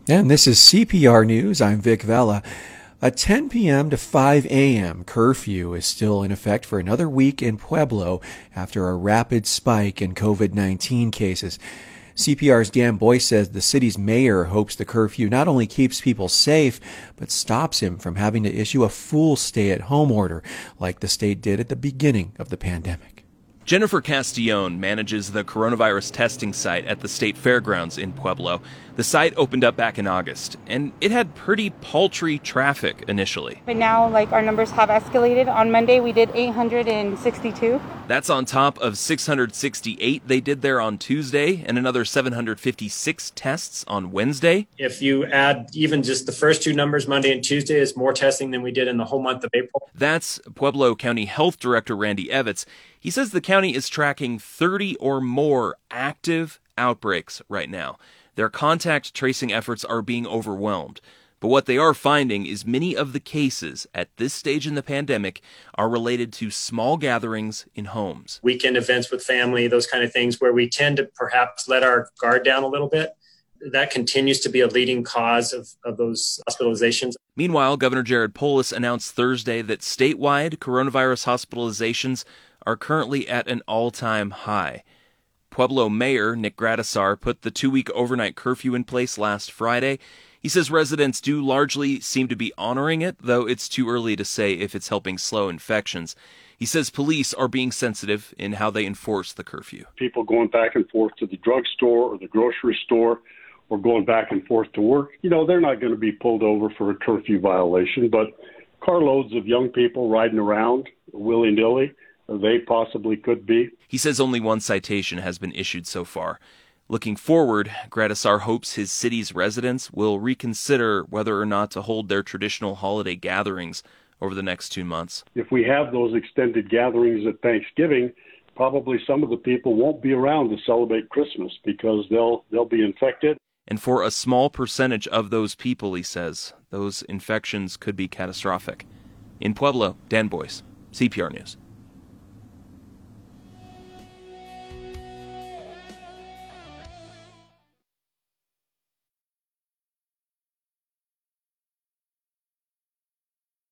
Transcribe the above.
And this is CPR News. I'm Vic Vela. A 10 p.m. to 5 a.m. curfew is still in effect for another week in Pueblo after a rapid spike in COVID-19 cases. CPR's Dan Boyce says the city's mayor hopes the curfew not only keeps people safe, but stops him from having to issue a full stay-at-home order like the state did at the beginning of the pandemic. Jennifer Castillon manages the coronavirus testing site at the state fairgrounds in Pueblo. The site opened up back in August, and it had pretty paltry traffic initially. But now, our numbers have escalated. On Monday, we did 862. That's on top of 668 they did there on Tuesday, and another 756 tests on Wednesday. If you add even just the first two numbers, Monday and Tuesday, is more testing than we did in the whole month of April. That's Pueblo County Health Director Randy Evitz. He says the county is tracking 30 or more active outbreaks right now. Their contact tracing efforts are being overwhelmed. But what they are finding is many of the cases at this stage in the pandemic are related to small gatherings in homes. Weekend events with family, those kind of things where we tend to perhaps let our guard down a little bit. That continues to be a leading cause of those hospitalizations. Meanwhile, Governor Jared Polis announced Thursday that statewide coronavirus hospitalizations are currently at an all-time high. Pueblo Mayor Nick Gradisar put the 2-week overnight curfew in place last Friday. He says residents do largely seem to be honoring it, though it's too early to say if it's helping slow infections. He says police are being sensitive in how they enforce the curfew. People going back and forth to the drugstore or the grocery store or going back and forth to work, they're not going to be pulled over for a curfew violation, but carloads of young people riding around willy-nilly, they possibly could be. He says only one citation has been issued so far. Looking forward, Gradisar hopes his city's residents will reconsider whether or not to hold their traditional holiday gatherings over the next 2 months. If we have those extended gatherings at Thanksgiving, probably some of the people won't be around to celebrate Christmas because they'll be infected. And for a small percentage of those people, he says, those infections could be catastrophic. In Pueblo, Dan Boyce, CPR News.